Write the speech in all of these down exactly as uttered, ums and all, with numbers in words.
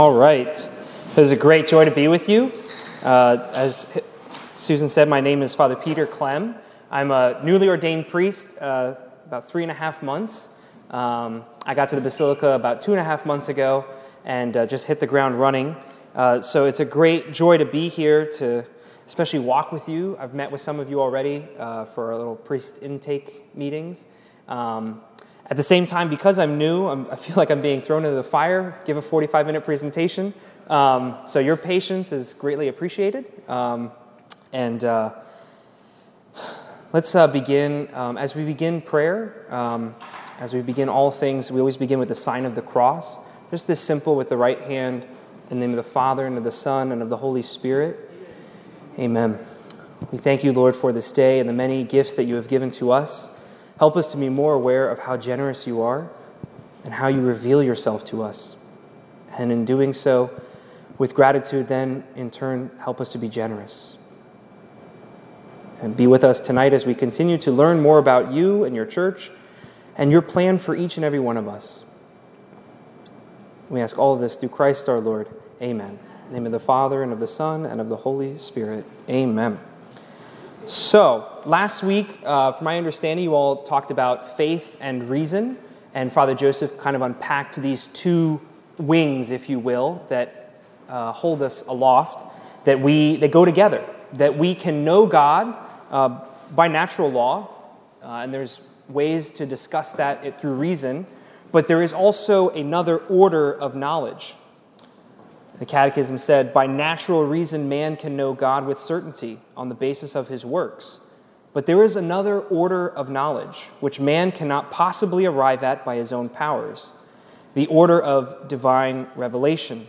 All right. It was a great joy to be with you. Uh, as Susan said, my name is Father Peter Clem. I'm a newly ordained priest, uh, about three and a half months. Um, I got to the Basilica about two and a half months ago and uh, just hit the ground running. Uh, so it's a great joy to be here to especially walk with you. I've met with some of you already uh, for our little priest intake meetings. Um, At the same time, because I'm new, I'm, I feel like I'm being thrown into the fire, give a forty-five minute presentation. Um, so your patience is greatly appreciated. Um, and uh, let's uh, begin, um, as we begin prayer, um, as we begin all things, we always begin with the sign of the cross. Just this simple with the right hand, in the name of the Father, and of the Son, and of the Holy Spirit. Amen. We thank you, Lord, for this day and the many gifts that you have given to us. Help us to be more aware of how generous you are and how you reveal yourself to us. And in doing so, with gratitude, then, in turn, help us to be generous. And be with us tonight as we continue to learn more about you and your church and your plan for each and every one of us. We ask all of this through Christ our Lord. Amen. In the name of the Father, and of the Son, and of the Holy Spirit. Amen. So, last week, uh, from my understanding, you all talked about faith and reason, and Father Joseph kind of unpacked these two wings, if you will, that uh, hold us aloft, that we they go together, that we can know God uh, by natural law, uh, and there's ways to discuss that it, through reason, but there is also another order of knowledge. The Catechism said, by natural reason man can know God with certainty on the basis of his works. But there is another order of knowledge, which man cannot possibly arrive at by his own powers, the order of divine revelation.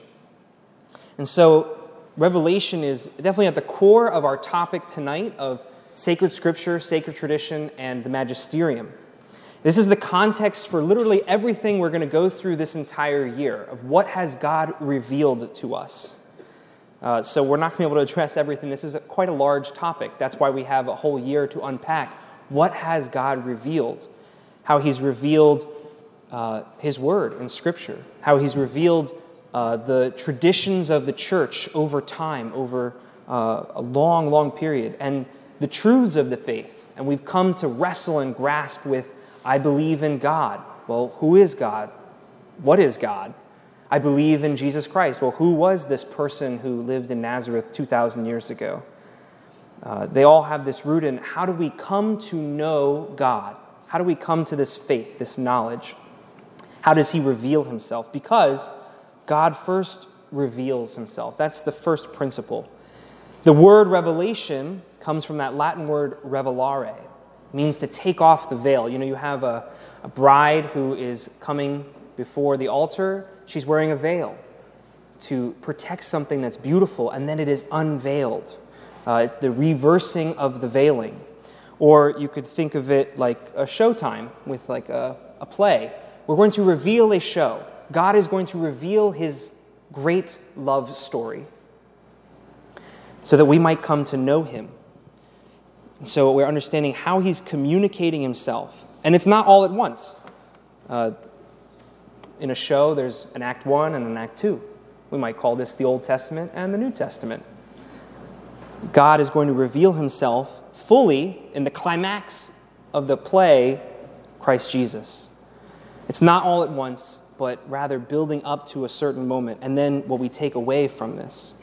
And so revelation is definitely at the core of our topic tonight of sacred scripture, sacred tradition, and the magisterium. This is the context for literally everything we're going to go through this entire year, of what has God revealed to us. Uh, so we're not going to be able to address everything. This is a, quite a large topic. That's why we have a whole year to unpack. What has God revealed? How he's revealed uh, his word in Scripture. How he's revealed uh, the traditions of the church over time, over uh, a long, long period. And the truths of the faith. And we've come to wrestle and grasp with I believe in God. Well, who is God? What is God? I believe in Jesus Christ. Well, who was this person who lived in Nazareth two thousand years ago? Uh, they all have this root in how do we come to know God? How do we come to this faith, this knowledge? How does he reveal himself? Because God first reveals himself. That's the first principle. The word revelation comes from that Latin word revelare. Means to take off the veil. You know, you have a, a bride who is coming before the altar. She's wearing a veil to protect something that's beautiful, and then it is unveiled. Uh, the reversing of the veiling. Or you could think of it like a showtime with like a, a play. We're going to reveal a show. God is going to reveal his great love story so that we might come to know him. So we're understanding how he's communicating himself. And it's not all at once. Uh, in a show, there's an act one and an act two. We might call this the Old Testament and the New Testament. God is going to reveal himself fully in the climax of the play, Christ Jesus. It's not all at once, but rather building up to a certain moment. And then what we take away from this.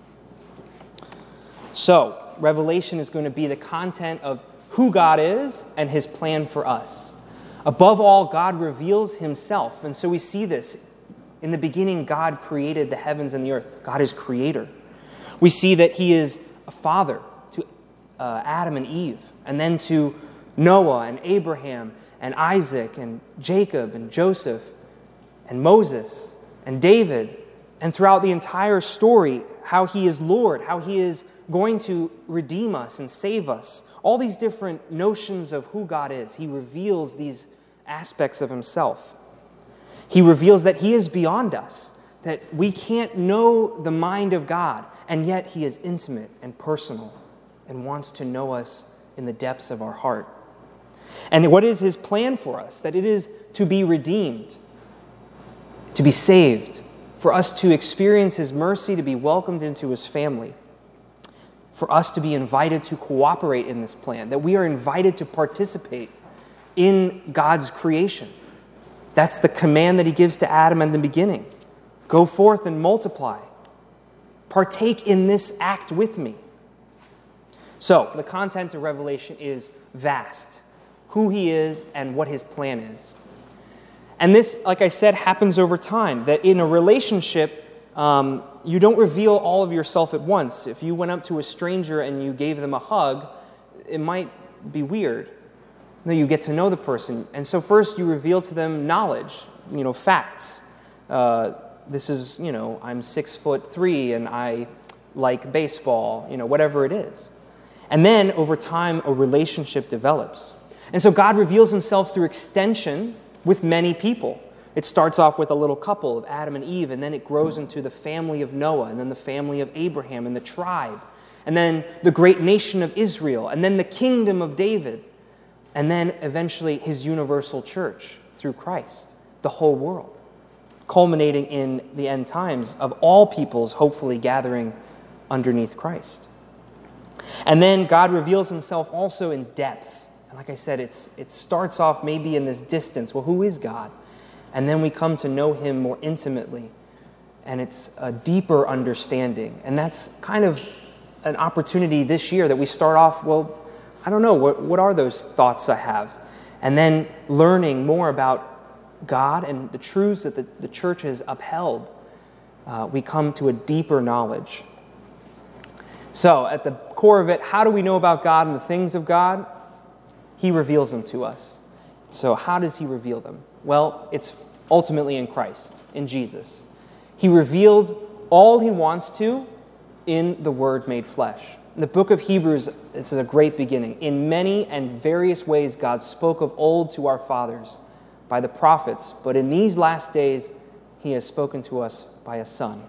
So, revelation is going to be the content of who God is and his plan for us. Above all, God reveals himself. And so we see this. In the beginning, God created the heavens and the earth. God is creator. We see that he is a father to uh, Adam and Eve, and then to Noah and Abraham and Isaac and Jacob and Joseph and Moses and David. And throughout the entire story, how he is Lord, how he is going to redeem us and save us. All these different notions of who God is. He reveals these aspects of himself. He reveals that he is beyond us, that we can't know the mind of God, and yet he is intimate and personal and wants to know us in the depths of our heart. And what is his plan for us? That it is to be redeemed, to be saved for us to experience his mercy, to be welcomed into his family, for us to be invited to cooperate in this plan, that we are invited to participate in God's creation. That's the command that he gives to Adam in the beginning. Go forth and multiply. Partake in this act with me. So, the content of Revelation is vast. Who he is and what his plan is. And this, like I said, happens over time. That in a relationship, um, you don't reveal all of yourself at once. If you went up to a stranger and you gave them a hug, it might be weird. No, you get to know the person. And so first you reveal to them knowledge, you know, facts. Uh, this is, you know, I'm six foot three and I like baseball, you know, whatever it is. And then over time, a relationship develops. And so God reveals himself through extension with many people. It starts off with a little couple of Adam and Eve, and then it grows into the family of Noah, and then the family of Abraham, and the tribe, and then the great nation of Israel, and then the kingdom of David, and then eventually his universal church through Christ, the whole world, culminating in the end times of all peoples hopefully gathering underneath Christ. And then God reveals himself also in depth. And like I said, it's it starts off maybe in this distance. Well, who is God? And then we come to know him more intimately. And it's a deeper understanding. And that's kind of an opportunity this year that we start off, well, I don't know, what, what are those thoughts I have? And then learning more about God and the truths that the, the church has upheld, uh, we come to a deeper knowledge. So, at the core of it, how do we know about God and the things of God? He reveals them to us. So, how does he reveal them? Well, it's ultimately in Christ, in Jesus. He revealed all he wants to in the Word made flesh. In the book of Hebrews, this is a great beginning. In many and various ways, God spoke of old to our fathers by the prophets, but in these last days, he has spoken to us by a Son.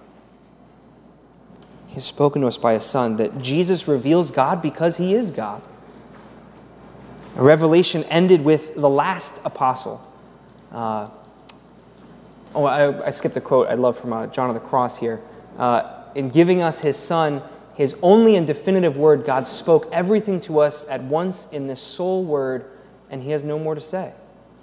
He has spoken to us by a Son, that Jesus reveals God because he is God. A revelation ended with the last apostle. Uh, oh, I, I skipped a quote I love from uh, John of the Cross here. Uh, in giving us his Son, his only and definitive word, God spoke everything to us at once in this sole word, and he has no more to say.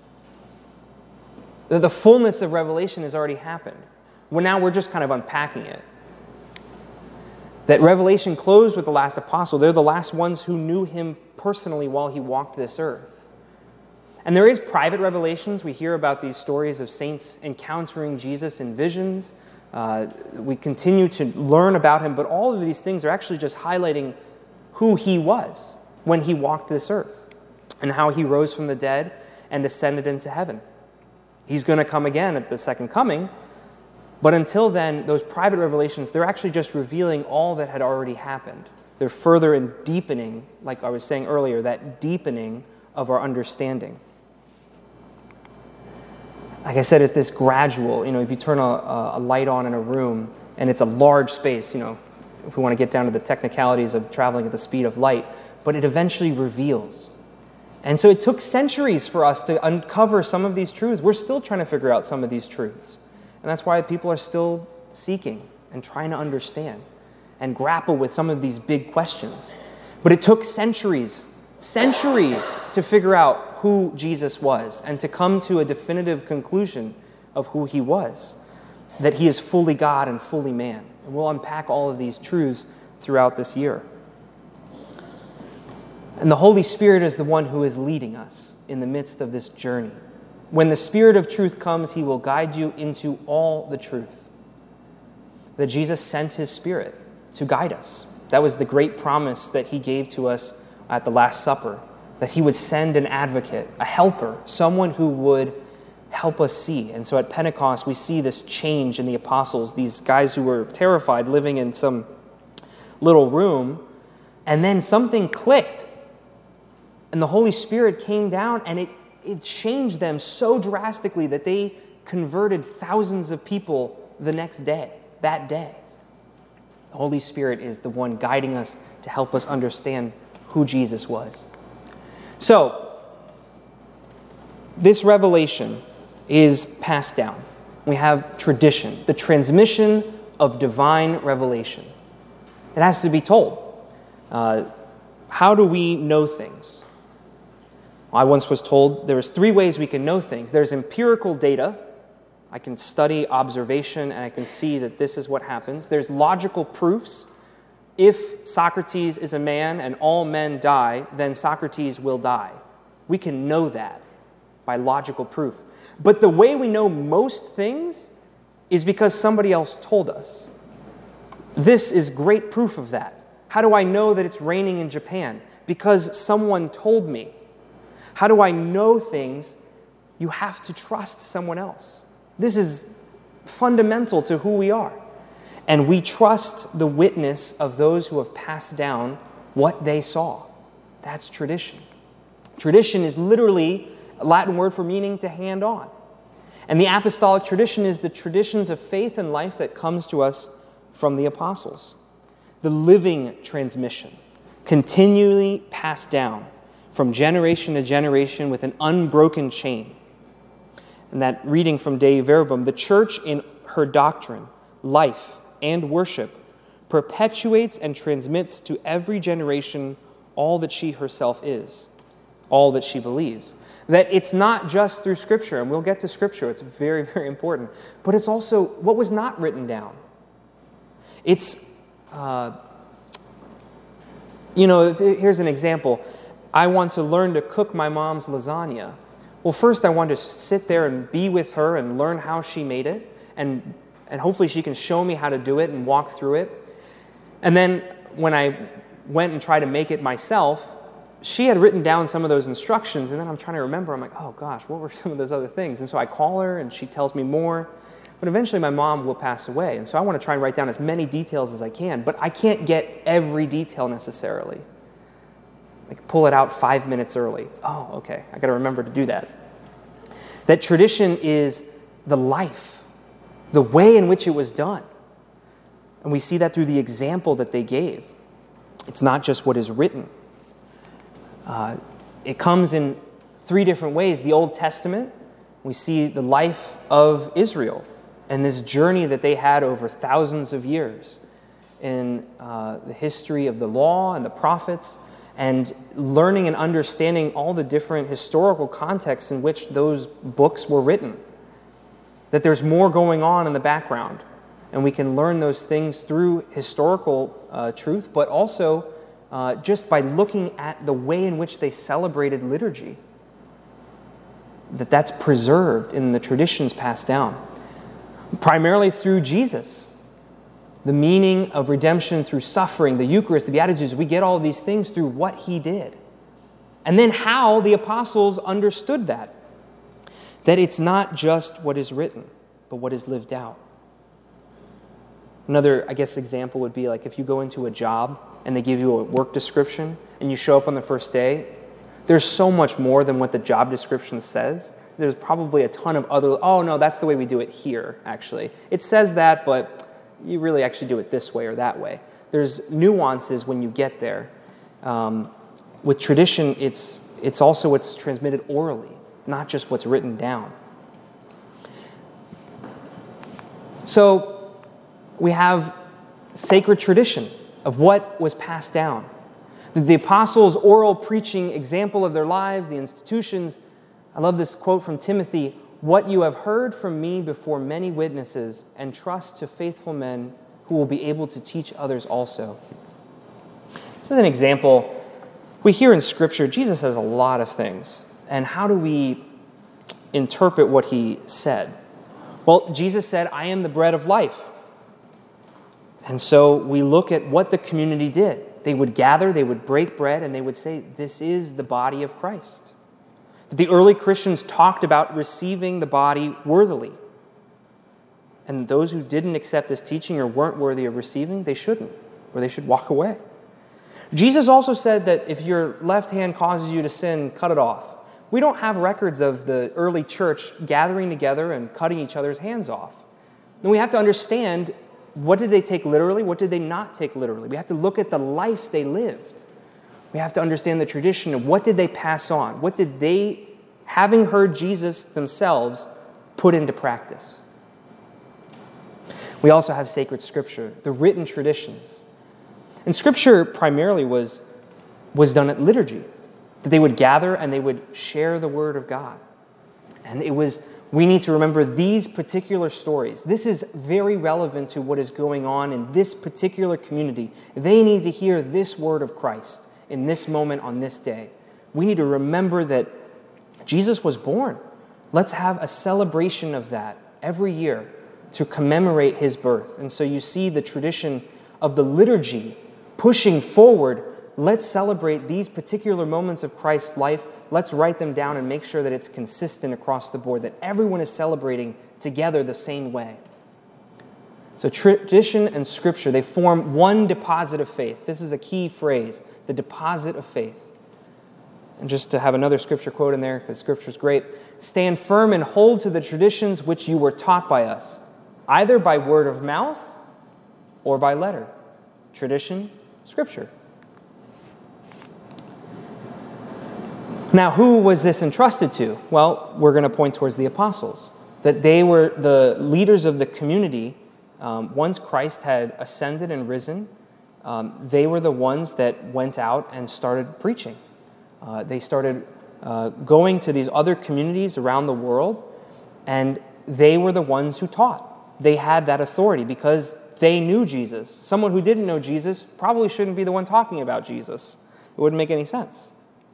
The, the fullness of revelation has already happened. Well, now we're just kind of unpacking it. That Revelation closed with the last apostle. They're the last ones who knew him personally while he walked this earth. And there is private revelations. We hear about these stories of saints encountering Jesus in visions. Uh, we continue to learn about him, but all of these things are actually just highlighting who he was when he walked this earth and how he rose from the dead and ascended into heaven. He's going to come again at the second coming. But until then, those private revelations, they're actually just revealing all that had already happened. They're further in deepening, like I was saying earlier, that deepening of our understanding. Like I said, it's this gradual, you know, if you turn a, a light on in a room and it's a large space, you know, if we want to get down to the technicalities of traveling at the speed of light, but it eventually reveals. And so it took centuries for us to uncover some of these truths. We're still trying to figure out some of these truths. And that's why people are still seeking and trying to understand and grapple with some of these big questions. But it took centuries, centuries to figure out who Jesus was and to come to a definitive conclusion of who he was, that he is fully God and fully man. And we'll unpack all of these truths throughout this year. And the Holy Spirit is the one who is leading us in the midst of this journey. When the Spirit of truth comes, he will guide you into all the truth. That Jesus sent his Spirit to guide us. That was the great promise that he gave to us at the Last Supper, that he would send an advocate, a helper, someone who would help us see. And so at Pentecost, we see this change in the apostles, these guys who were terrified, living in some little room, and then something clicked, and the Holy Spirit came down, and it It changed them so drastically that they converted thousands of people the next day, that day. The Holy Spirit is the one guiding us to help us understand who Jesus was. So, this revelation is passed down. We have tradition, the transmission of divine revelation. It has to be told. Uh, how do we know things? I once was told there was three ways we can know things. There's empirical data. I can study observation and I can see that this is what happens. There's logical proofs. If Socrates is a man and all men die, then Socrates will die. We can know that by logical proof. But the way we know most things is because somebody else told us. This is great proof of that. How do I know that it's raining in Japan? Because someone told me. How do I know things? You have to trust someone else. This is fundamental to who we are. And we trust the witness of those who have passed down what they saw. That's tradition. Tradition is literally a Latin word for meaning to hand on. And the apostolic tradition is the traditions of faith and life that comes to us from the apostles. The living transmission, continually passed down from generation to generation with an unbroken chain. And that reading from Dei Verbum, the church in her doctrine, life, and worship perpetuates and transmits to every generation all that she herself is, all that she believes. That it's not just through Scripture, and we'll get to Scripture, it's very, very important, but it's also what was not written down. It's, uh, you know, if, here's an example. I want to learn to cook my mom's lasagna. Well, first I want to sit there and be with her and learn how she made it, and and hopefully she can show me how to do it and walk through it. And then when I went and tried to make it myself, she had written down some of those instructions, and then I'm trying to remember, I'm like, oh gosh, what were some of those other things? And so I call her, and she tells me more. But eventually my mom will pass away, and so I want to try and write down as many details as I can, but I can't get every detail necessarily. Like pull it out five minutes early. Oh, okay, I got to remember to do that. That tradition is the life, the way in which it was done. And we see that through the example that they gave. It's not just what is written. Uh, it comes in three different ways. The Old Testament, we see the life of Israel and this journey that they had over thousands of years in uh, the history of the law and the prophets, and learning and understanding all the different historical contexts in which those books were written. That there's more going on in the background, and we can learn those things through historical uh, truth, but also uh, just by looking at the way in which they celebrated liturgy. That that's preserved in the traditions passed down. Primarily through Jesus. The meaning of redemption through suffering, the Eucharist, the Beatitudes, we get all of these things through what he did. And then how the apostles understood that. That it's not just what is written, but what is lived out. Another, I guess, example would be like if you go into a job and they give you a work description and you show up on the first day, there's so much more than what the job description says. There's probably a ton of other, oh no, that's the way we do it here, actually. It says that, but you really actually do it this way or that way. There's nuances when you get there. Um, with tradition, it's it's also what's transmitted orally, not just what's written down. So we have sacred tradition of what was passed down. The apostles' oral preaching example of their lives, the institutions. I love this quote from Timothy, "What you have heard from me before many witnesses, entrust to faithful men who will be able to teach others also." This is an example. We hear in Scripture, Jesus says a lot of things. And how do we interpret what he said? Well, Jesus said, "I am the bread of life." And so we look at what the community did. They would gather, they would break bread, and they would say, "This is the body of Christ." The early Christians talked about receiving the body worthily. And those who didn't accept this teaching or weren't worthy of receiving, they shouldn't, or they should walk away. Jesus also said that if your left hand causes you to sin, cut it off. We don't have records of the early church gathering together and cutting each other's hands off. And we have to understand, what did they take literally? What did they not take literally? We have to look at the life they lived. We have to understand the tradition of what did they pass on? What did they, having heard Jesus themselves, put into practice? We also have sacred scripture, the written traditions. And scripture primarily was, was done at liturgy, that they would gather and they would share the word of God. And it was, we need to remember these particular stories. This is very relevant to what is going on in this particular community. They need to hear this word of Christ in this moment on this day. We need to remember that Jesus was born. Let's have a celebration of that every year to commemorate his birth. And so you see the tradition of the liturgy pushing forward. Let's celebrate these particular moments of Christ's life. Let's write them down and make sure that it's consistent across the board, that everyone is celebrating together the same way. So tradition and scripture, they form one deposit of faith. This is a key phrase, the deposit of faith. And just to have another scripture quote in there, because scripture is great. Stand firm and hold to the traditions which you were taught by us, either by word of mouth or by letter. Tradition, scripture. Now, who was this entrusted to? Well, we're going to point towards the apostles, that they were the leaders of the community. Um, once Christ had ascended and risen, um, they were the ones that went out and started preaching. Uh, they started uh, going to these other communities around the world, and they were the ones who taught. They had that authority because they knew Jesus. Someone who didn't know Jesus probably shouldn't be the one talking about Jesus. It wouldn't make any sense.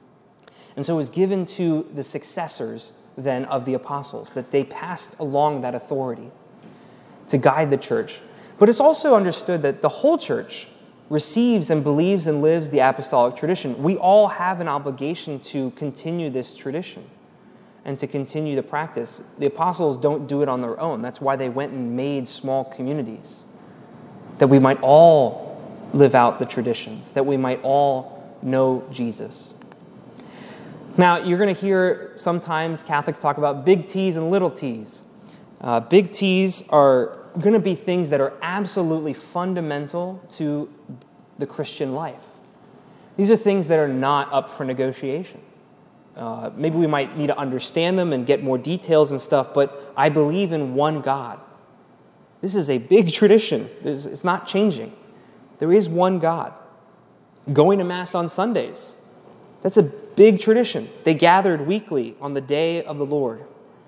And so it was given to the successors then of the apostles, that they passed along that authority to guide the church. But it's also understood that the whole church receives and believes and lives the apostolic tradition. We all have an obligation to continue this tradition and to continue the practice. The apostles don't do it on their own. That's why they went and made small communities, that we might all live out the traditions, that we might all know Jesus. Now, you're going to hear sometimes Catholics talk about big T's and little T's. Uh, big T's are going to be things that are absolutely fundamental to the Christian life. These are things that are not up for negotiation. Uh, maybe we might need to understand them and get more details and stuff, but I believe in one God. This is a big tradition. There's, it's not changing. There is one God. Going to Mass on Sundays, that's a big tradition. They gathered weekly on the day of the Lord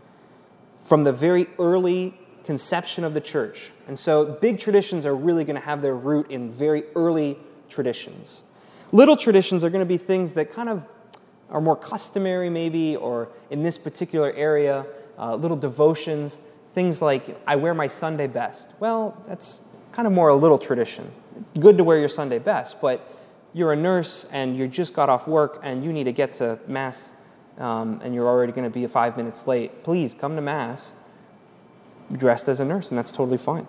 from the very early conception of the church. And so big traditions are really going to have their root in very early traditions. Little traditions are going to be things that kind of are more customary maybe, or in this particular area, uh, little devotions, things like, I wear my Sunday best. Well, that's kind of more a little tradition. Good to wear your Sunday best, but you're a nurse and you just got off work and you need to get to Mass um, and you're already going to be five minutes late. Please come to Mass dressed as a nurse, and that's totally fine.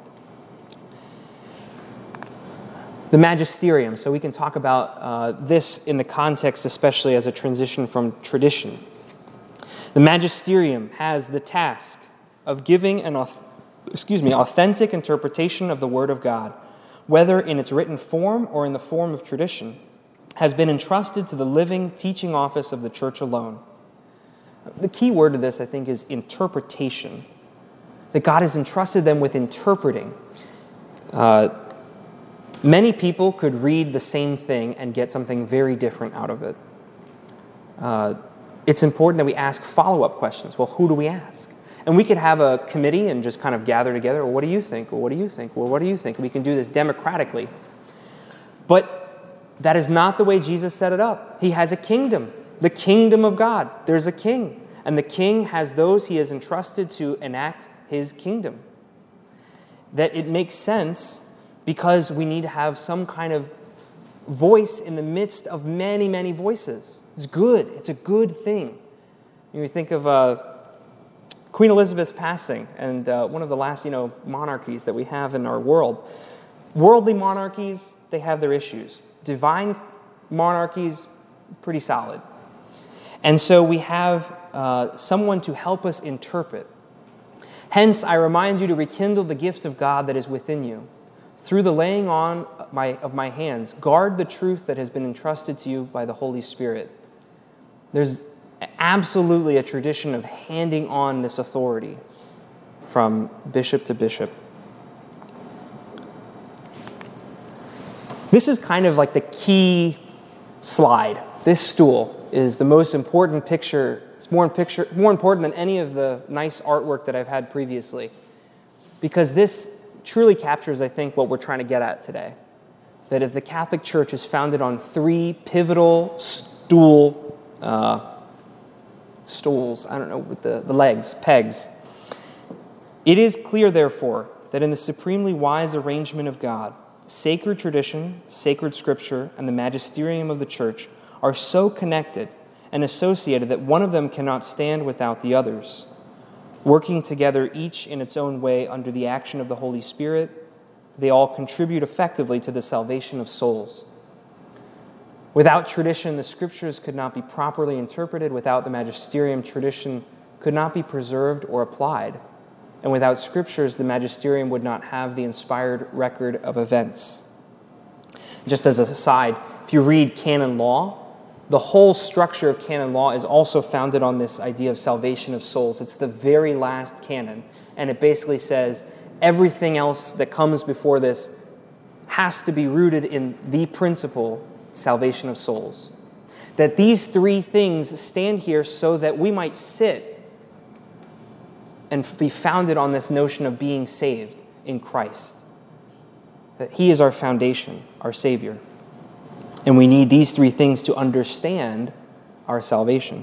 The magisterium, so we can talk about uh, this in the context, especially as a transition from tradition. The magisterium has the task of giving an, excuse me, authentic interpretation of the Word of God, whether in its written form or in the form of tradition, has been entrusted to the living teaching office of the Church alone. The key word of this, I think, is interpretation. That God has entrusted them with interpreting. Uh, many people could read the same thing and get something very different out of it. Uh, it's important that we ask follow-up questions. Well, who do we ask? And we could have a committee and just kind of gather together. Well, what do you think? Well, what do you think? Well, what do you think? We can do this democratically. But that is not the way Jesus set it up. He has a kingdom, the kingdom of God. There's a king. And the king has those he has entrusted to enact his kingdom. That it makes sense because we need to have some kind of voice in the midst of many, many voices. It's good. It's a good thing. You think of uh, Queen Elizabeth's passing and uh, one of the last, you know, monarchies that we have in our world. Worldly monarchies, they have their issues. Divine monarchies, pretty solid. And so we have uh, someone to help us interpret. Hence, I remind you to rekindle the gift of God that is within you. Through the laying on my, of my hands, guard the truth that has been entrusted to you by the Holy Spirit. There's absolutely a tradition of handing on this authority from bishop to bishop. This is kind of like the key slide. This stool is the most important picture. It's more, picture, more important than any of the nice artwork that I've had previously, because this truly captures, I think, what we're trying to get at today. That if the Catholic Church is founded on three pivotal stool, uh, stools, I don't know, with the, the legs, pegs. It is clear, therefore, that in the supremely wise arrangement of God, sacred tradition, sacred scripture, and the magisterium of the Church are so connected and associated that one of them cannot stand without the others, working together each in its own way under the action of the Holy Spirit. They all contribute effectively to the salvation of souls. Without tradition, the scriptures could not be properly interpreted. Without the magisterium, tradition could not be preserved or applied. And without scriptures, the magisterium would not have the inspired record of events. Just as an aside, if you read canon law, the whole structure of canon law is also founded on this idea of salvation of souls. It's the very last canon, and it basically says everything else that comes before this has to be rooted in the principle, salvation of souls. That these three things stand here so that we might sit and be founded on this notion of being saved in Christ. That He is our foundation, our Savior. And we need these three things to understand our salvation.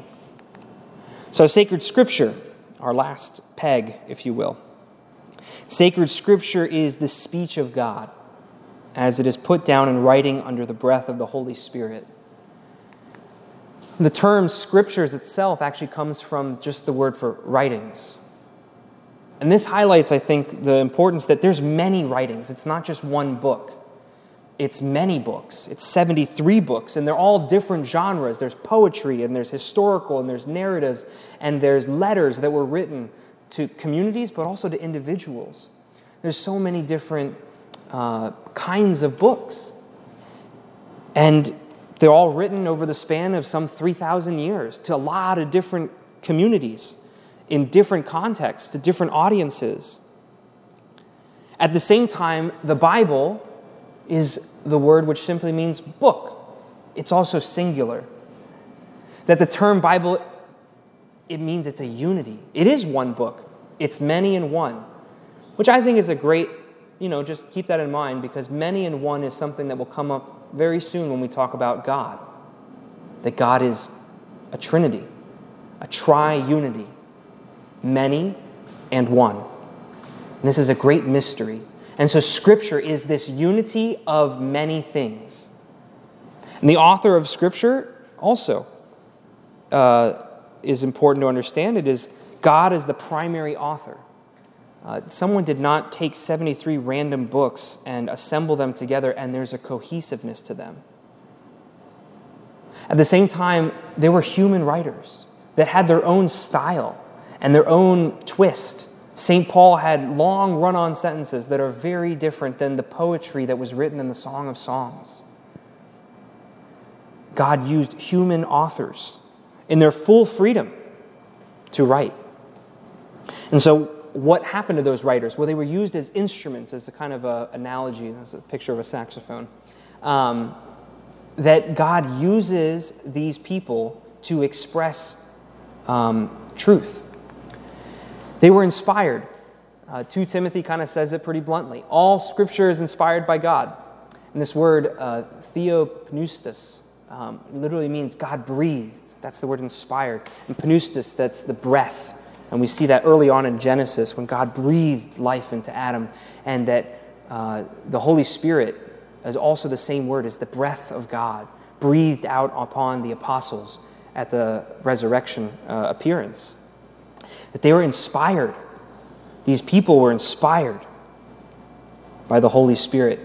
So sacred scripture, our last peg, if you will. Sacred scripture is the speech of God, as it is put down in writing under the breath of the Holy Spirit. The term scriptures itself actually comes from just the word for writings. And this highlights, I think, the importance that there's many writings. It's not just one book. It's many books. It's seventy-three books, and they're all different genres. There's poetry, and there's historical, and there's narratives, and there's letters that were written to communities, but also to individuals. There's so many different uh, kinds of books. And they're all written over the span of some three thousand years to a lot of different communities, in different contexts, to different audiences. At the same time, the Bible is the word which simply means book. It's also singular. That the term Bible, it means it's a unity. It is one book. It's many in one, which I think is a great, you know, just keep that in mind, because many in one is something that will come up very soon when we talk about God. That God is a trinity, a tri-unity, many and one. And this is a great mystery. And so Scripture is this unity of many things. And the author of Scripture also uh, is important to understand. It is God is the primary author. Uh, someone did not take seventy-three random books and assemble them together, and there's a cohesiveness to them. At the same time, there were human writers that had their own style and their own twist. Saint Paul had long run-on sentences that are very different than the poetry that was written in the Song of Songs. God used human authors in their full freedom to write. And so what happened to those writers? Well, they were used as instruments, as a kind of a analogy. That's a picture of a saxophone. Um, that God uses these people to express um, truth. They were inspired. Uh, Second Timothy kind of says it pretty bluntly. All Scripture is inspired by God. And this word, uh, theopneustos, um, literally means God breathed. That's the word inspired. And pneustos, that's the breath. And we see that early on in Genesis when God breathed life into Adam. And that uh, the Holy Spirit is also the same word as the breath of God, breathed out upon the apostles at the resurrection uh, appearance. That they were inspired. These people were inspired by the Holy Spirit.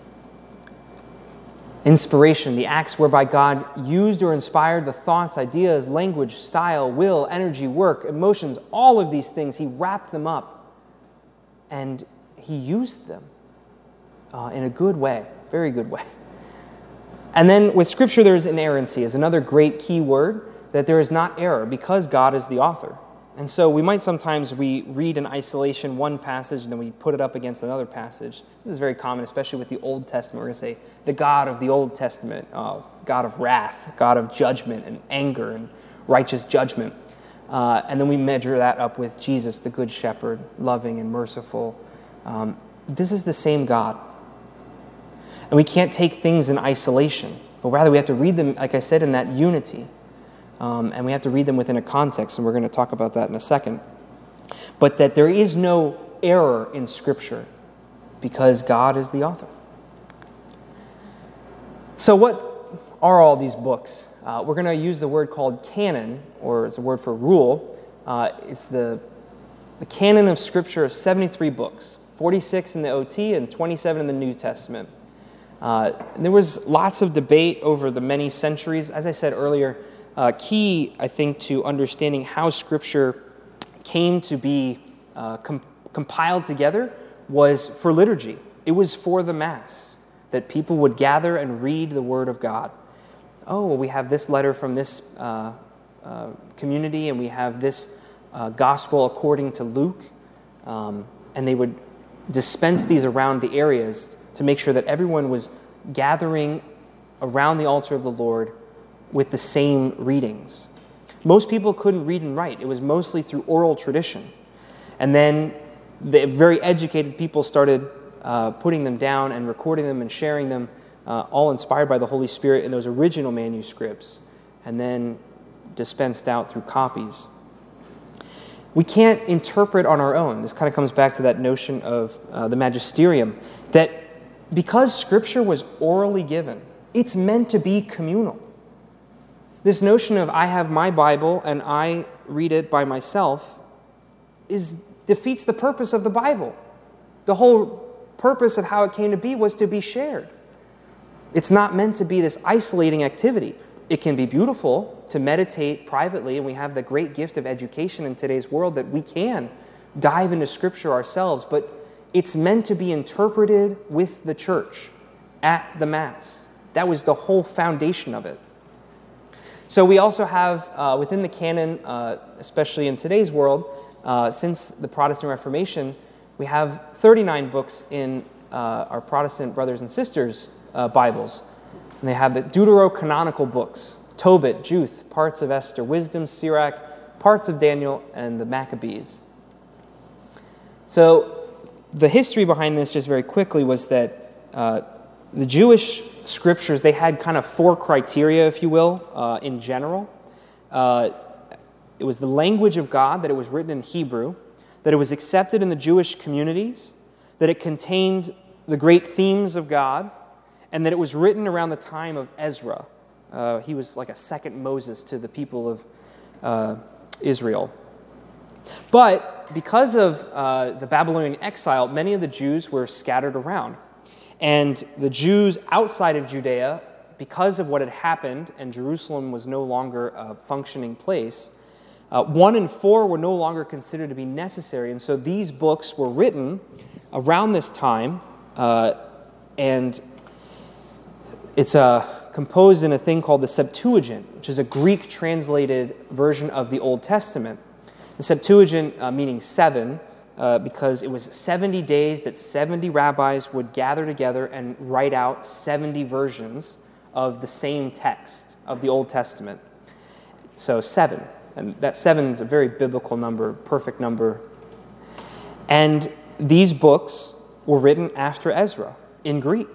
Inspiration, the acts whereby God used or inspired the thoughts, ideas, language, style, will, energy, work, emotions, all of these things, He wrapped them up and He used them uh, in a good way, very good way. And then with Scripture, there is inerrancy, is another great key word, that there is not error because God is the author. And so we might sometimes we read in isolation one passage and then we put it up against another passage. This is very common, especially with the Old Testament. We're going to say, the God of the Old Testament, uh, God of wrath, God of judgment and anger and righteous judgment. Uh, and then we measure that up with Jesus, the Good Shepherd, loving and merciful. Um, this is the same God. And we can't take things in isolation, but rather we have to read them, like I said, in that unity. Um, and we have to read them within a context, and we're going to talk about that in a second. But that there is no error in Scripture because God is the author. So what are all these books? Uh, we're going to use the word called canon, or it's a word for rule. Uh, it's the, the canon of Scripture of seventy-three books, forty-six in the O T and twenty-seven in the New Testament. Uh, there was lots of debate over the many centuries. As I said earlier, Uh, key, I think, to understanding how Scripture came to be uh, com- compiled together was for liturgy. It was for the Mass, that people would gather and read the Word of God. Oh, well, we have this letter from this uh, uh, community, and we have this uh, Gospel according to Luke, um, and they would dispense these around the areas to make sure that everyone was gathering around the altar of the Lord with the same readings. Most people couldn't read and write. It was mostly through oral tradition. And then the very educated people started uh, putting them down and recording them and sharing them, uh, all inspired by the Holy Spirit in those original manuscripts, and then dispensed out through copies. We can't interpret on our own. This kind of comes back to that notion of uh, the magisterium, that because Scripture was orally given, it's meant to be communal. This notion of I have my Bible and I read it by myself is defeats the purpose of the Bible. The whole purpose of how it came to be was to be shared. It's not meant to be this isolating activity. It can be beautiful to meditate privately, and we have the great gift of education in today's world that we can dive into Scripture ourselves, but it's meant to be interpreted with the church at the Mass. That was the whole foundation of it. So we also have, uh, within the canon, uh, especially in today's world, uh, since the Protestant Reformation, we have thirty-nine books in uh, our Protestant brothers and sisters' uh, Bibles. And they have the Deuterocanonical books, Tobit, Juth, parts of Esther, Wisdom, Sirach, parts of Daniel, and the Maccabees. So the history behind this, just very quickly, was that uh, the Jewish scriptures, they had kind of four criteria, if you will, uh, in general. Uh, it was the language of God, that it was written in Hebrew, that it was accepted in the Jewish communities, that it contained the great themes of God, and that it was written around the time of Ezra. Uh, he was like a second Moses to the people of uh, Israel. But because of uh, the Babylonian exile, many of the Jews were scattered around. And the Jews outside of Judea, because of what had happened, and Jerusalem was no longer a functioning place, uh, one and four were no longer considered to be necessary. And so these books were written around this time, uh, and it's uh, composed in a thing called the Septuagint, which is a Greek translated version of the Old Testament. The Septuagint uh, meaning seven, Uh, because it was seventy days that seventy rabbis would gather together and write out seventy versions of the same text of the Old Testament. So seven. And that seven is a very biblical number, perfect number. And these books were written after Ezra in Greek.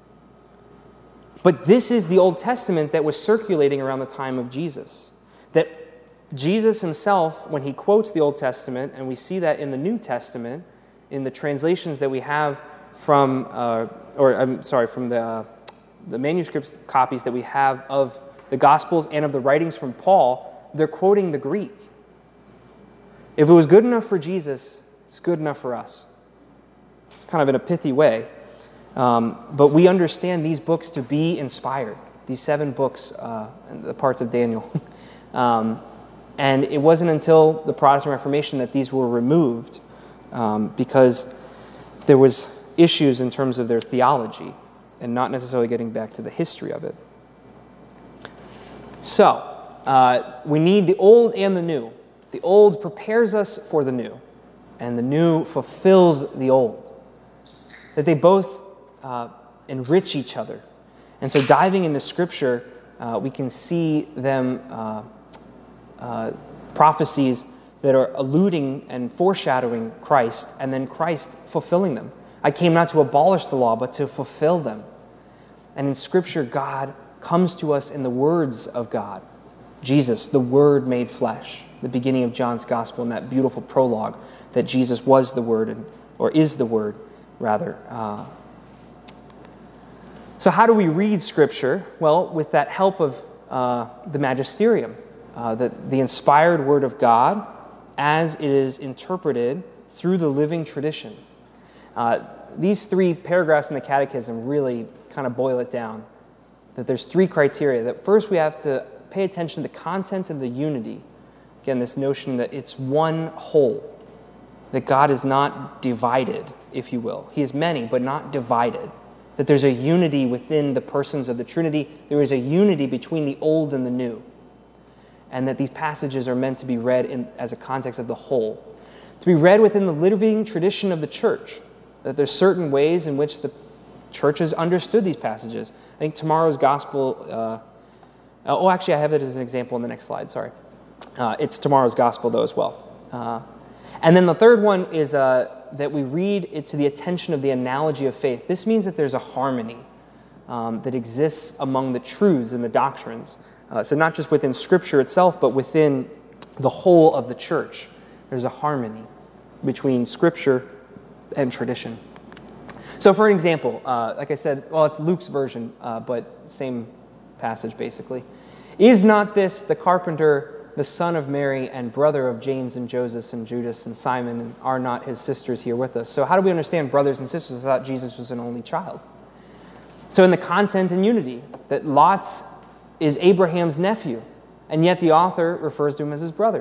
But this is the Old Testament that was circulating around the time of Jesus. That Jesus himself, when he quotes the Old Testament, and we see that in the New Testament, in the translations that we have from, uh, or I'm sorry, from the, uh, the manuscripts copies that we have of the Gospels and of the writings from Paul, they're quoting the Greek. If it was good enough for Jesus, it's good enough for us. It's kind of in a pithy way. Um, but we understand these books to be inspired, these seven books, uh, and the parts of Daniel. um, And it wasn't until the Protestant Reformation that these were removed, um, because there was issues in terms of their theology and not necessarily getting back to the history of it. So, uh, we need the old and the new. The old prepares us for the new, and the new fulfills the old. That they both uh, enrich each other. And so diving into Scripture, uh, we can see them, uh, uh, prophecies that are alluding and foreshadowing Christ, and then Christ fulfilling them. I came not to abolish the law, but to fulfill them. And in Scripture, God comes to us in the words of God. Jesus, the Word made flesh. The beginning of John's Gospel in that beautiful prologue that Jesus was the Word, and, or is the Word, rather. Uh, so how do we read Scripture? Well, with that help of uh, the magisterium, uh, the, the inspired Word of God as it is interpreted through the living tradition. Uh, these three paragraphs in the Catechism really kind of boil it down. That there's three criteria. That first we have to pay attention to the content and the unity. Again, this notion that it's one whole. That God is not divided, if you will. He is many, but not divided. That there's a unity within the persons of the Trinity. There is a unity between the old and the new. And that these passages are meant to be read in, as a context of the whole. To be read within the living tradition of the church. That there's certain ways in which the church has understood these passages. I think tomorrow's gospel... Uh, oh, actually, I have it as an example in the next slide, sorry. Uh, it's tomorrow's gospel, though, as well. Uh, and then the third one is uh, that we read it to the attention of the analogy of faith. This means that there's a harmony um, that exists among the truths and the doctrines. Uh, so not just within Scripture itself, but within the whole of the church. There's a harmony between Scripture and tradition. So for an example, uh, like I said, well, it's Luke's version, uh, but same passage basically. Is not this the carpenter, the son of Mary and brother of James and Joseph and Judas and Simon, and are not his sisters here with us? So how do we understand brothers and sisters? I thought Jesus was an only child. So in the content and unity, that Lot is Abraham's nephew, and yet the author refers to him as his brother.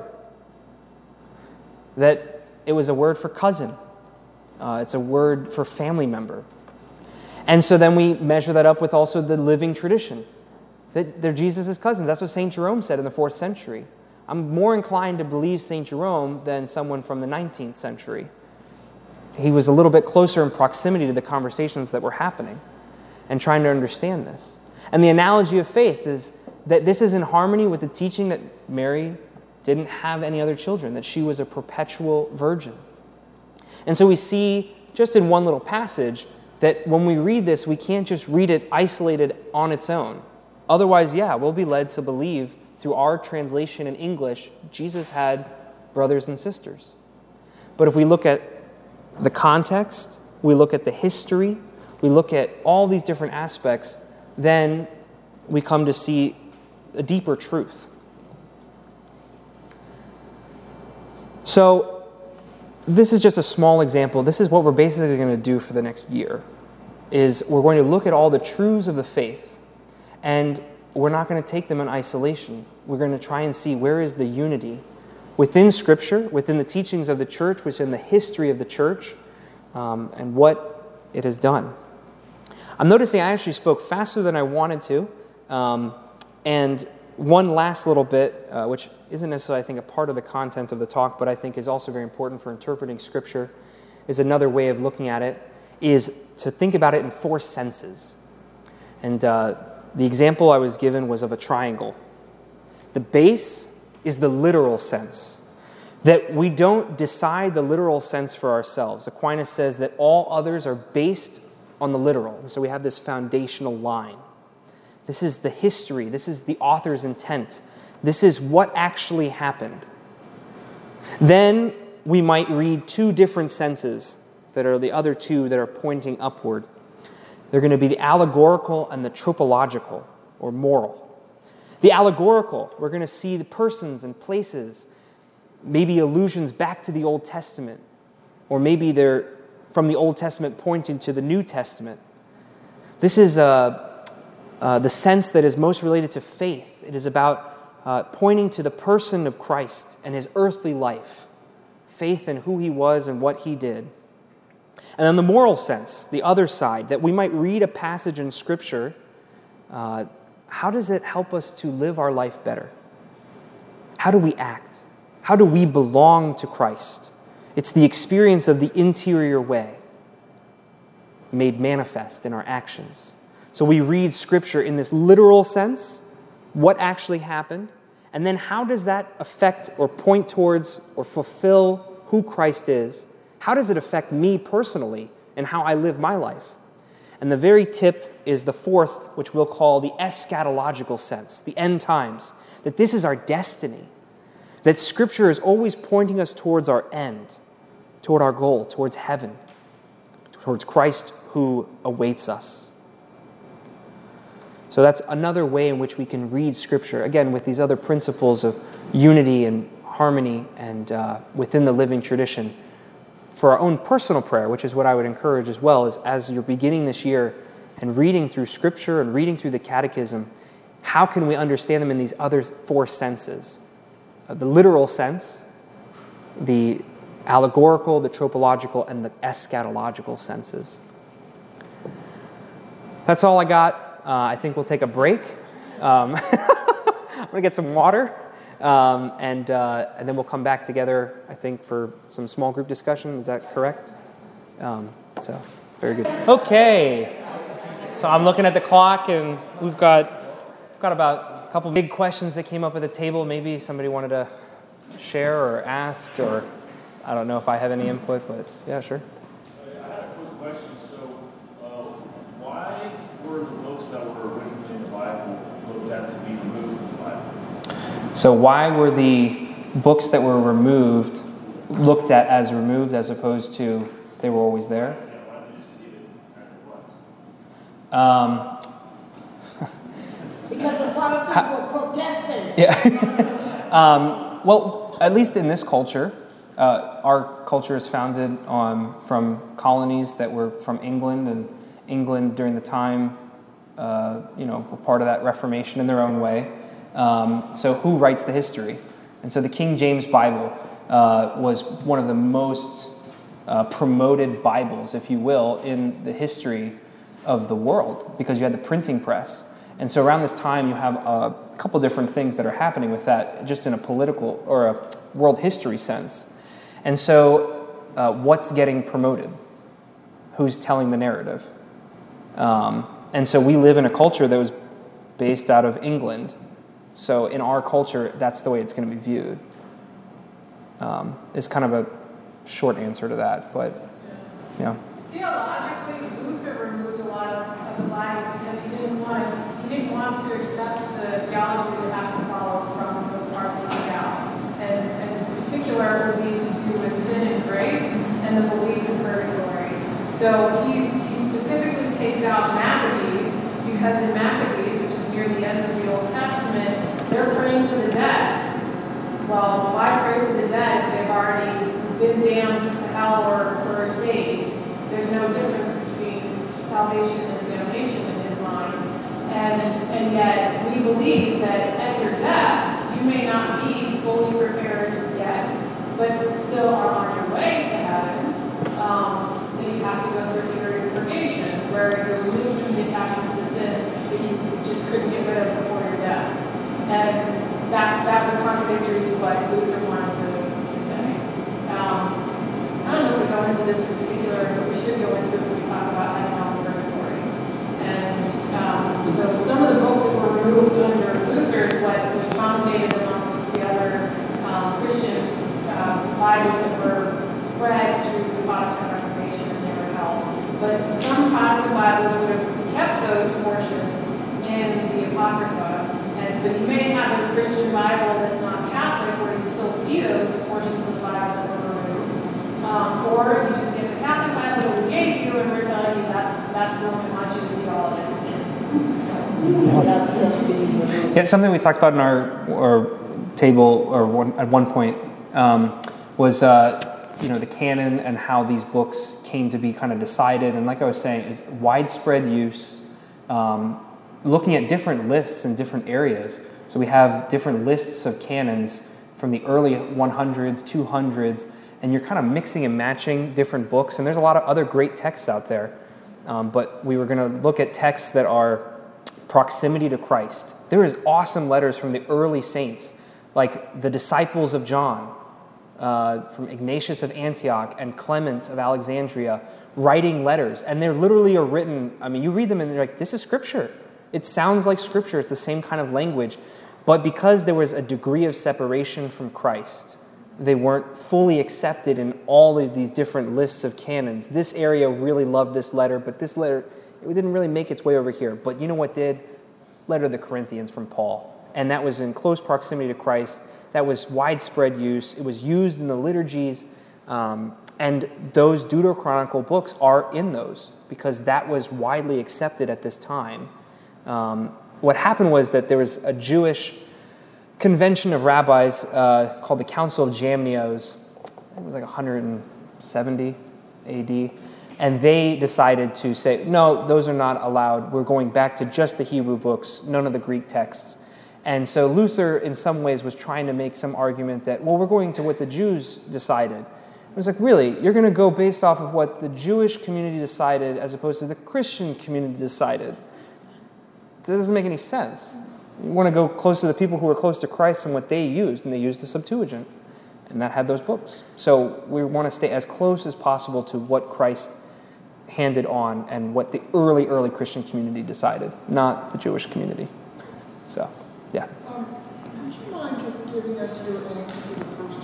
That it was a word for cousin. Uh, it's a word for family member. And so then we measure that up with also the living tradition. That they're Jesus' cousins. That's what Saint Jerome said in the fourth century. I'm more inclined to believe Saint Jerome than someone from the nineteenth century. He was a little bit closer in proximity to the conversations that were happening and trying to understand this. And the analogy of faith is that this is in harmony with the teaching that Mary didn't have any other children, that she was a perpetual virgin. And so we see, just in one little passage, that when we read this, we can't just read it isolated on its own. Otherwise, yeah, we'll be led to believe through our translation in English, Jesus had brothers and sisters. But if we look at the context, we look at the history, we look at all these different aspects, then we come to see a deeper truth. So this is just a small example. This is what we're basically going to do for the next year, is we're going to look at all the truths of the faith, and we're not going to take them in isolation. We're going to try and see where is the unity within Scripture, within the teachings of the church, within the history of the church, um, and what it has done. I'm noticing I actually spoke faster than I wanted to, um, and one last little bit, uh, which isn't necessarily, I think, a part of the content of the talk, but I think is also very important for interpreting Scripture, is another way of looking at it, is to think about it in four senses. And uh, the example I was given was of a triangle. The base is the literal sense, that we don't decide the literal sense for ourselves. Aquinas says that all others are based on the literal. And so we have this foundational line. This is the history. This is the author's intent. This is what actually happened. Then we might read two different senses that are the other two that are pointing upward. They're going to be the allegorical and the tropological, or moral. The allegorical, we're going to see the persons and places, maybe allusions back to the Old Testament, or maybe they're from the Old Testament pointing to the New Testament. This is uh, uh, the sense that is most related to faith. It is about uh, pointing to the person of Christ and his earthly life, faith in who he was and what he did. And then the moral sense, the other side, that we might read a passage in Scripture. Uh, how does it help us to live our life better? How do we act? How do we belong to Christ? It's the experience of the interior way made manifest in our actions. So we read Scripture in this literal sense, what actually happened, and then how does that affect or point towards or fulfill who Christ is? How does it affect me personally and how I live my life? And the very tip is the fourth, which we'll call the eschatological sense, the end times, that this is our destiny, that Scripture is always pointing us towards our end, toward our goal, towards heaven, towards Christ who awaits us. So that's another way in which we can read Scripture, again, with these other principles of unity and harmony and uh, within the living tradition. For our own personal prayer, which is what I would encourage as well, is as you're beginning this year and reading through Scripture and reading through the Catechism, how can we understand them in these other four senses? Uh, the literal sense, the allegorical, the tropological, and the eschatological senses. That's all I got. Uh, I think we'll take a break. Um, I'm going to get some water, um, and uh, and then we'll come back together, I think, for some small group discussion. Is that correct? Um, so, very good. Okay. So I'm looking at the clock, and we've got we've got about a couple big questions that came up at the table. Maybe somebody wanted to share or ask, or I don't know if I have any input, but yeah, sure. I had a quick question. So, uh, why were the books that were originally in the Bible looked at to be removed from the Bible? So why were the books that were removed looked at as removed as opposed to they were always there? Yeah, why didn't they just leave it as it was? Um, Because the Protestants were protesting. yeah. um, well, at least in this culture, uh, our culture is founded on from colonies that were from England, and England during the time, uh, you know, were part of that Reformation in their own way. Um, so who writes the history? And so the King James Bible uh, was one of the most uh, promoted Bibles, if you will, in the history of the world, because you had the printing press. And so around this time, you have a couple different things that are happening with that, just in a political or a world history sense. And so uh, what's getting promoted? Who's telling the narrative? Um, and so we live in a culture that was based out of England. So in our culture, that's the way it's going to be viewed. Um, it's kind of a short answer to that, but yeah. Theologically, Luther removed a lot of, of the Bible because he didn't want he didn't want to accept the theology we would have to follow from those parts he took out, and, and in particular, it would be to do with sin and grace and the belief in purgatory. So he he specifically takes out Maccabees because in Maccabees, which is near the end of the Old Testament, they're praying for the dead. Well, why pray for the dead if they've already been damned to hell or, or saved? There's no difference between salvation and damnation in his mind. And, and yet, we believe that at your death, you may not be fully prepared yet, but still are on your way to heaven. Um, then you have to go through a period of purgation where you're removed from the attachment to sin that you just couldn't get rid of before your death. And that that was contradictory to what Luther wanted to, to say. Um, I don't know if we go into this in particular, but we should go into it when we talk about heaven and purgatory. And um, so some of the books that were removed under Luther is what was promulgated amongst the other um, Christian uh, Bibles that were spread through the Protestant Reformation and they were held. But some Protestant Bibles would have kept those portions in the Apocrypha. And so you may have a Christian Bible that's not Catholic where you still see those portions of the Bible that were removed. Um, or you just get the Catholic Bible that we gave you and we're telling you that's that's the one we want you to see all of it. So. Yeah, something we talked about in our, our table or one, at one point um, was uh, you know the canon and how these books came to be kind of decided. And like I was saying, it's widespread use. Um, looking at different lists in different areas. So we have different lists of canons from the early hundreds, two hundreds, and you're kind of mixing and matching different books. And there's a lot of other great texts out there. Um, but we were going to look at texts that are proximity to Christ. There is awesome letters from the early saints like the disciples of John, uh, from Ignatius of Antioch and Clement of Alexandria, writing letters. And they're literally are written, I mean, you read them and they're like, this is Scripture. It sounds like Scripture. It's the same kind of language. But because there was a degree of separation from Christ, they weren't fully accepted in all of these different lists of canons. This area really loved this letter, but this letter, it didn't really make its way over here. But you know what did? Letter of the Corinthians from Paul. And that was in close proximity to Christ. That was widespread use. It was used in the liturgies. Um, and those Deuterocanonical books are in those because that was widely accepted at this time. Um, what happened was that there was a Jewish convention of rabbis uh, called the Council of Jamnios. It was like one hundred seventy A D. And they decided to say, no, those are not allowed. We're going back to just the Hebrew books, none of the Greek texts. And so Luther, in some ways, was trying to make some argument that, well, we're going to what the Jews decided. It was like, really? You're going to go based off of what the Jewish community decided as opposed to the Christian community decided? That doesn't make any sense. You want to go close to the people who were close to Christ and what they used, and they used the Septuagint, and that had those books. So we want to stay as close as possible to what Christ handed on and what the early, early Christian community decided, not the Jewish community. So, yeah. Um, would you mind just giving us your answer to the first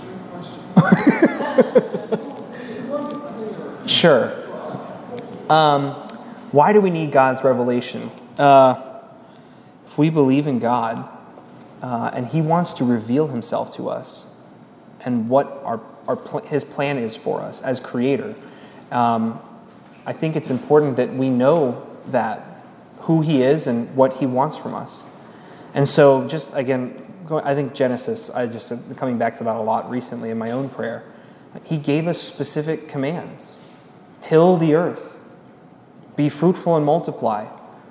three questions? It wasn't clear. Sure. Um, why do we need God's revelation? Uh, if we believe in God, uh, and He wants to reveal Himself to us, and what our, our pl- His plan is for us as Creator, um, I think it's important that we know that, who He is and what He wants from us. And so just, again, going, I think Genesis, I just have been coming back to that a lot recently in my own prayer. He gave us specific commands. Till the earth. Be fruitful and multiply.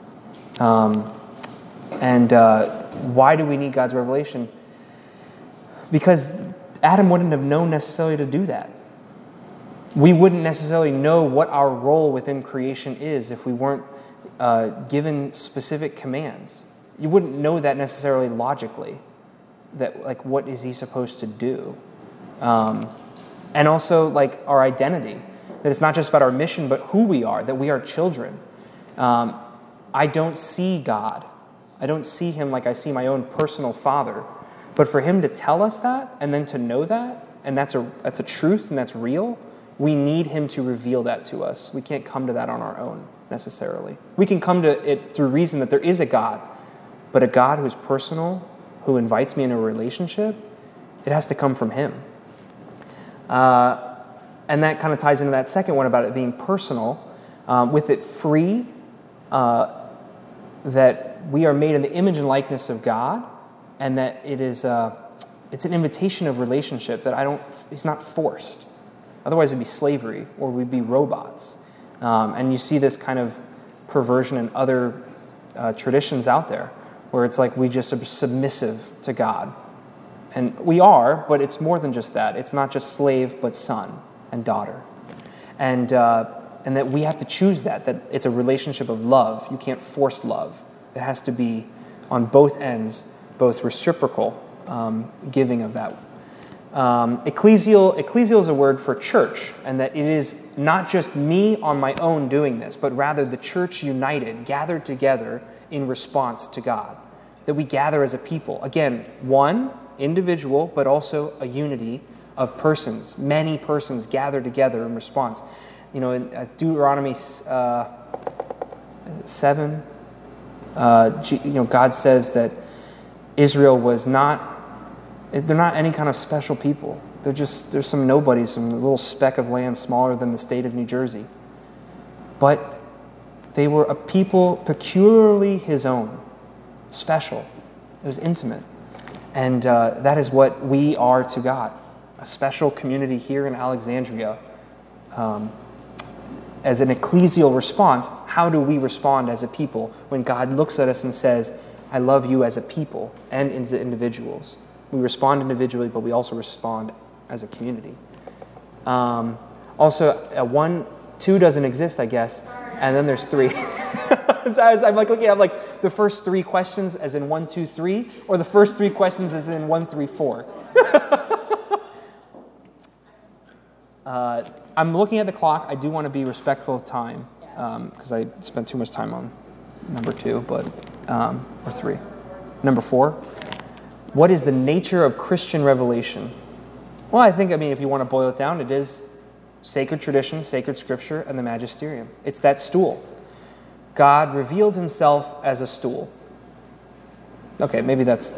Um, and uh, why do we need God's revelation? Because Adam wouldn't have known necessarily to do that. We wouldn't necessarily know what our role within creation is if we weren't uh, given specific commands. You wouldn't know that necessarily logically. That, like, what is he supposed to do? Um, and also, like, our identity. That it's not just about our mission, but who we are, that we are children. Um, I don't see God. I don't see Him like I see my own personal father. But for Him to tell us that, and then to know that, and that's a that's a truth, and that's real, we need Him to reveal that to us. We can't come to that on our own, necessarily. We can come to it through reason that there is a God, but a God who's personal, who invites me into a relationship, it has to come from Him. Uh, and that kind of ties into that second one about it being personal, um, with it free, uh, that we are made in the image and likeness of God, and that it is uh, it's an invitation of relationship that I don't. It's not forced. Otherwise, it'd be slavery, or we'd be robots. Um, and you see this kind of perversion in other uh, traditions out there, where it's like we just are submissive to God. And we are, but it's more than just that. It's not just slave, but son and daughter. And uh, and that we have to choose that, that it's a relationship of love. You can't force love. It has to be on both ends, both reciprocal um, giving of that. Um, ecclesial, ecclesial is a word for church, and that it is not just me on my own doing this, but rather the church united, gathered together in response to God. That we gather as a people. Again, one individual, but also a unity of persons. Many persons gathered together in response. You know, in Deuteronomy uh, seven, uh, you know, God says that Israel was not. They're not any kind of special people. They're just, there's some nobodies, some little speck of land smaller than the state of New Jersey. But they were a people peculiarly His own, special. It was intimate. And uh, that is what we are to God, a special community here in Alexandria. Um, as an ecclesial response, how do we respond as a people when God looks at us and says, I love you as a people and as individuals? We respond individually, but we also respond as a community. Um, also, uh, one, two doesn't exist, I guess, and then there's three. I'm like looking at like the first three questions as in one, two, three, or the first three questions as in one, three, four. uh, I'm looking at the clock. I do want to be respectful of time because um, I spent too much time on number two, but um, or three. Number four. What is the nature of Christian revelation? Well, I think, I mean, if you want to boil it down, it is sacred tradition, sacred scripture, and the magisterium. It's that stool. God revealed himself as a stool. Okay, maybe that's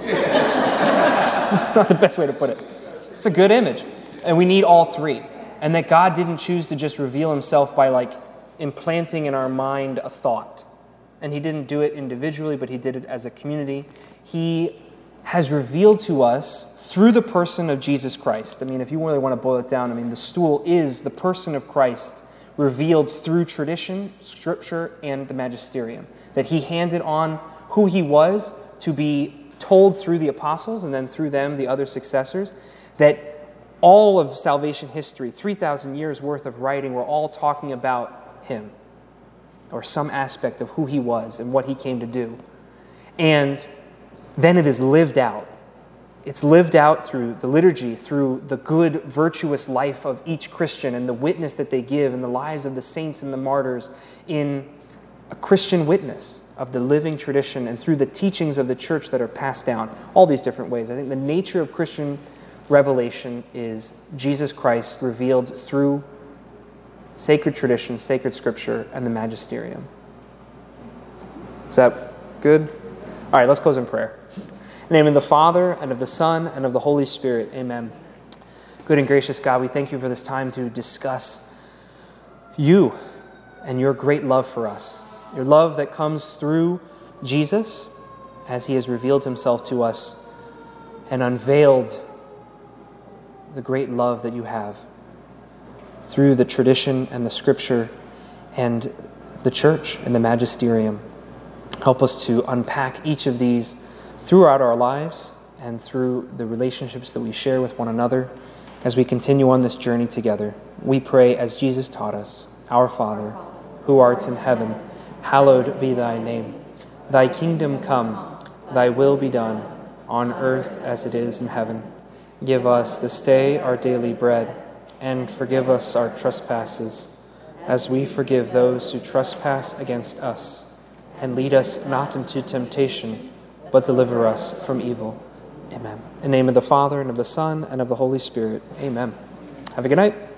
not the best way to put it. It's a good image. And we need all three. And that God didn't choose to just reveal himself by like implanting in our mind a thought. And he didn't do it individually, but he did it as a community. He has revealed to us through the person of Jesus Christ. I mean, if you really want to boil it down, I mean, the stool is the person of Christ revealed through tradition, scripture, and the magisterium. That he handed on who he was to be told through the apostles, and then through them, the other successors, that all of salvation history, three thousand years worth of writing, were all talking about him, or some aspect of who he was and what he came to do. And then it is lived out. It's lived out through the liturgy, through the good, virtuous life of each Christian and the witness that they give in the lives of the saints and the martyrs, in a Christian witness of the living tradition, and through the teachings of the church that are passed down, all these different ways. I think the nature of Christian revelation is Jesus Christ revealed through sacred tradition, sacred scripture, and the magisterium. Is that good? All right, let's close in prayer. In the name of the Father, and of the Son, and of the Holy Spirit. Amen. Good and gracious God, we thank you for this time to discuss you and your great love for us. Your love that comes through Jesus as he has revealed himself to us and unveiled the great love that you have through the tradition and the scripture and the church and the magisterium. Help us to unpack each of these throughout our lives and through the relationships that we share with one another as we continue on this journey together. We pray as Jesus taught us, Our Father, who art in heaven, hallowed be thy name. Thy kingdom come, thy will be done, on earth as it is in heaven. Give us this day our daily bread, and forgive us our trespasses, as we forgive those who trespass against us. And lead us not into temptation, but deliver us from evil. Amen. In the name of the Father, and of the Son, and of the Holy Spirit. Amen. Have a good night.